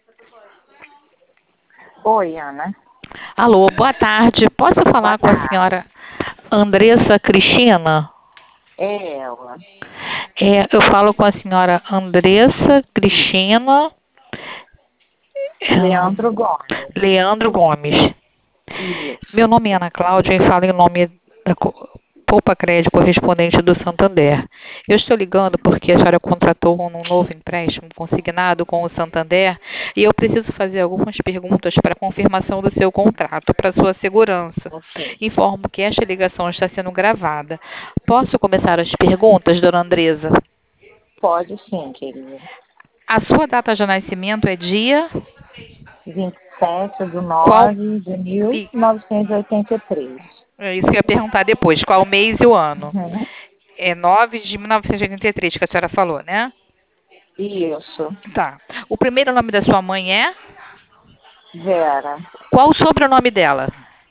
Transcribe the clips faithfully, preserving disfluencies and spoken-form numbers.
Oi, Ana. Alô, boa tarde. Posso Boa falar com a tarde. senhora Andressa Cristina? É ela. É, eu falo com a senhora Andressa Cristina Leandro ahn, Gomes. Leandro Gomes. Isso. Meu nome é Ana Cláudia e falo em nome da Co- Poupa Crédito correspondente do Santander. Eu estou ligando porque a senhora contratou um novo empréstimo consignado com o Santander e eu preciso fazer algumas perguntas para confirmação do seu contrato, para sua segurança. Ok. Informo que esta ligação está sendo gravada. Posso começar as perguntas, dona Andresa? Pode sim, querida. A sua data de nascimento é dia? vinte e sete de Qual? nove de mil e- novecentos e oitenta e três. É isso que eu ia perguntar depois. Qual o mês e o ano? Uhum. É nove de mil novecentos e oitenta e três que a senhora falou, né? Isso. Tá. O primeiro nome da sua mãe é? Vera. Qual o sobrenome dela?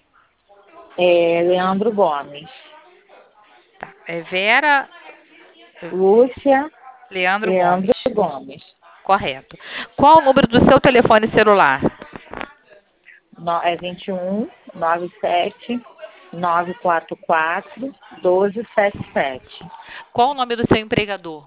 É Leandro Gomes. Tá. É Vera Lúcia Leandro Leandro Gomes. Gomes. Correto. Qual o número do seu telefone celular? No- É vinte e um, noventa e sete, novecentos e quarenta e quatro, doze setenta e sete. Qual o nome do seu empregador?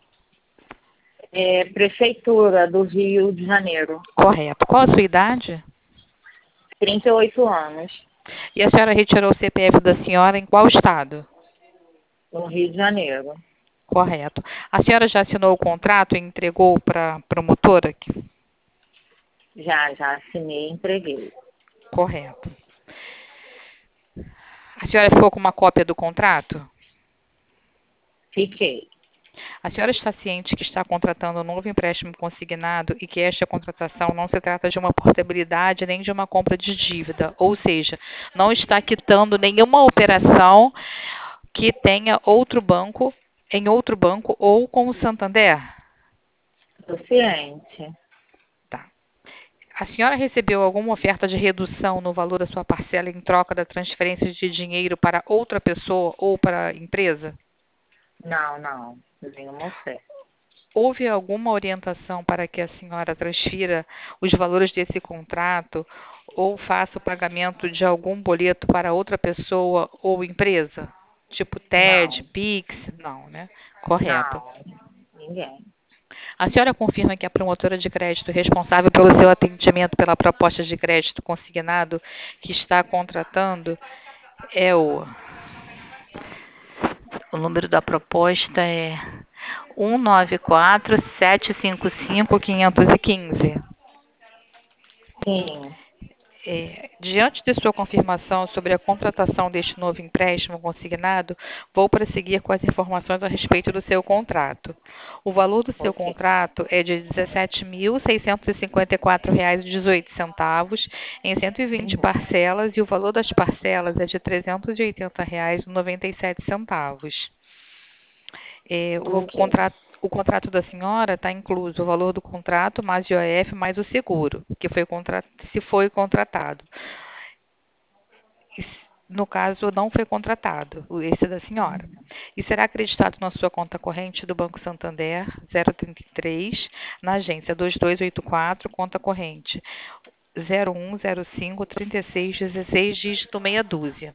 É Prefeitura do Rio de Janeiro. Correto. Qual a sua idade? trinta e oito anos, E a senhora retirou o C P F da senhora em qual estado? no Rio de Janeiro. Correto. A senhora já assinou o contrato e entregou para a promotora? Já, já assinei e entreguei. Correto. A senhora ficou com uma cópia do contrato? Fiquei. A senhora está ciente que está contratando um novo empréstimo consignado e que esta contratação não se trata de uma portabilidade nem de uma compra de dívida, ou seja, não está quitando nenhuma operação que tenha outro banco, em outro banco ou com o Santander? Estou ciente. Tá. A senhora recebeu alguma oferta de redução no valor da sua parcela em troca da transferência de dinheiro para outra pessoa ou para a empresa? Não, não. Nenhuma oferta. Houve alguma orientação para que a senhora transfira os valores desse contrato ou faça o pagamento de algum boleto para outra pessoa ou empresa? Tipo T E D, Não, Pix? Não, né? Correto. não. Ninguém. A senhora confirma que a promotora de crédito responsável pelo seu atendimento pela proposta de crédito consignado que está contratando é o. O número da proposta é um nove quatro, sete cinco cinco, cinco um cinco. Sim. É, diante de sua confirmação sobre a contratação deste novo empréstimo consignado, vou prosseguir com as informações a respeito do seu contrato. O valor do seu Ok. contrato é de dezessete mil seiscentos e cinquenta e quatro reais e dezoito centavos em cento e vinte Uhum. parcelas e o valor das parcelas é de trezentos e oitenta reais e noventa e sete centavos. É, o Ok. contrato, o contrato da senhora está incluso o valor do contrato, mais I O F, mais o seguro, que foi contra, se foi contratado. E se- No caso, não foi contratado, o- esse da senhora. E será acreditado na sua conta corrente do Banco Santander, zero trinta e três, na agência dois dois oito quatro, conta corrente zero um zero cinco, trinta e seis, dezesseis, dígito meia dúzia.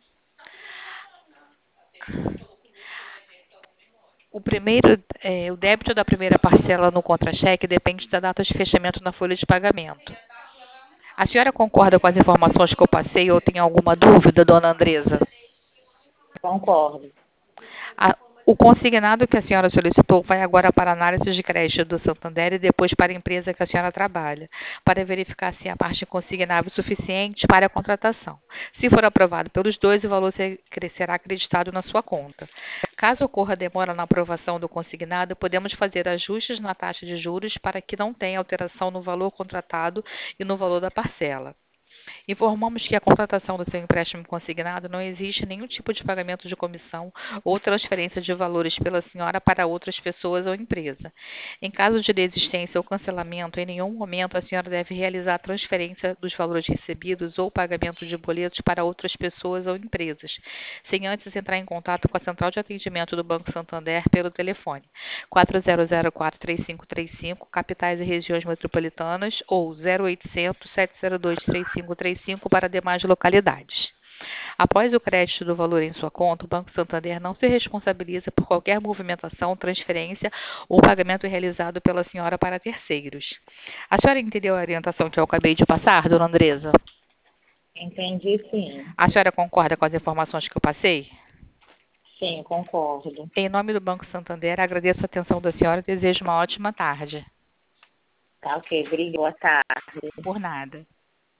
O primeiro, eh, o débito da primeira parcela no contra-cheque depende da data de fechamento na folha de pagamento. A senhora concorda com as informações que eu passei ou tem alguma dúvida, dona Andresa? Concordo. A- o consignado que a senhora solicitou vai agora para a análise de crédito do Santander e depois para a empresa que a senhora trabalha, para verificar se a parte consignável é suficiente para a contratação. Se for aprovado pelos dois, o valor se- será acreditado na sua conta. Caso ocorra demora na aprovação do consignado, podemos fazer ajustes na taxa de juros para que não tenha alteração no valor contratado e no valor da parcela. Informamos que a contratação do seu empréstimo consignado não existe nenhum tipo de pagamento de comissão ou transferência de valores pela senhora para outras pessoas ou empresa. Em caso de desistência ou cancelamento, em nenhum momento a senhora deve realizar a transferência dos valores recebidos ou pagamento de boletos para outras pessoas ou empresas, sem antes entrar em contato com a central de atendimento do Banco Santander pelo telefone quatro zero zero quatro, três cinco três cinco, capitais e regiões metropolitanas, ou zero oitocentos, sete zero dois, três cinco três cinco para demais localidades. Após o crédito do valor em sua conta, o Banco Santander não se responsabiliza por qualquer movimentação, transferência ou pagamento realizado pela senhora para terceiros. A senhora entendeu a orientação que eu acabei de passar, dona Andresa? Entendi, sim. A senhora concorda com as informações que eu passei? Sim, concordo. Em nome do Banco Santander, agradeço a atenção da senhora e desejo uma ótima tarde. Tá ok, obrigada. Boa tarde. Por nada.